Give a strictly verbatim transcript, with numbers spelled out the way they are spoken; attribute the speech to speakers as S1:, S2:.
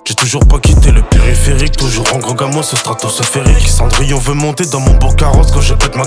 S1: J'ai toujours pas quitté le périphérique, toujours en gros gamin, ce stratosphérique. Cendrillon veut monter dans mon beau carrosse quand je pète ma